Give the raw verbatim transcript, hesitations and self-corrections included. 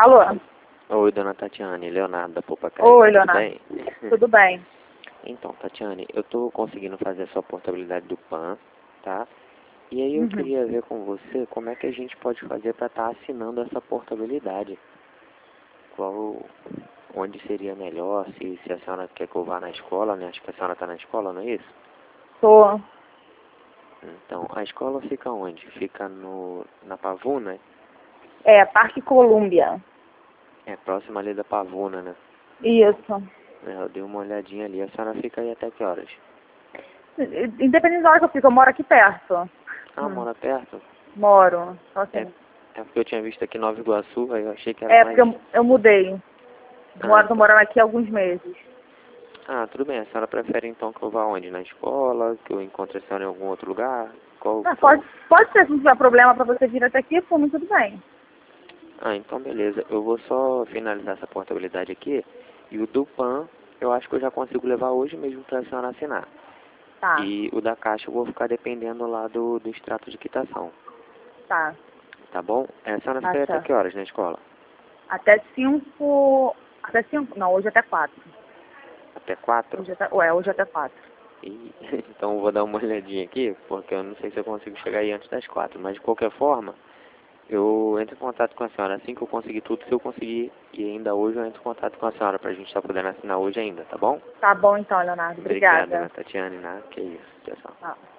Alô? Oi, dona Tatiane, Leonardo da Popacai. Oi, Tudo Leonardo. bem? Tudo bem. Então, Tatiane, eu tô conseguindo fazer a sua portabilidade do P A N, tá? E aí eu Uhum. queria ver com você como é que a gente pode fazer para estar assinando essa portabilidade. Qual, onde seria melhor, se, se a senhora quer que eu vá na escola, né? Acho que a senhora está na escola, não é isso? Tô. Então, a escola fica onde? Fica no, na Pavuna? É, Parque Colômbia. É próximo ali da Pavuna, né? Isso. É, eu dei uma olhadinha ali. A senhora fica aí até que horas? Independente da hora que eu fico, eu moro aqui perto. Ah, Hum. mora perto? Moro. Então, É, assim, é porque eu tinha visto aqui Nova Iguaçu, aí eu achei que era é mais... porque eu, eu mudei. Ah, Moro, tô então. morando aqui há alguns meses. Ah, tudo bem. A senhora prefere então que eu vá onde? Na escola? Que eu encontre a senhora em algum outro lugar? Qual, Ah, qual... pode, pode ser, se não tiver problema pra você vir até aqui, por mim tudo bem. Ah, então beleza. Eu vou só finalizar essa portabilidade aqui. E o do P A N, eu acho que eu já consigo levar hoje mesmo para a senhora assinar. Tá, E o da Caixa eu vou ficar dependendo lá do, do extrato de quitação. tá. Tá bom? É, a senhora Tá fica aí até certo. que horas na escola? Até cinco. Até cinco. Não, hoje até quatro. Até quatro? Hoje até. Ué, hoje até quatro. E, então eu vou dar uma olhadinha aqui, porque eu não sei se eu consigo chegar aí antes das quatro. Mas de qualquer forma, eu entro em contato com a senhora assim que eu conseguir tudo. Se eu conseguir e ainda hoje, eu entro em contato com a senhora pra gente estar podendo assinar hoje ainda, tá bom? Tá bom então, Leonardo. Obrigado, Obrigada. dona Tatiane, né? Que isso, pessoal. Tá.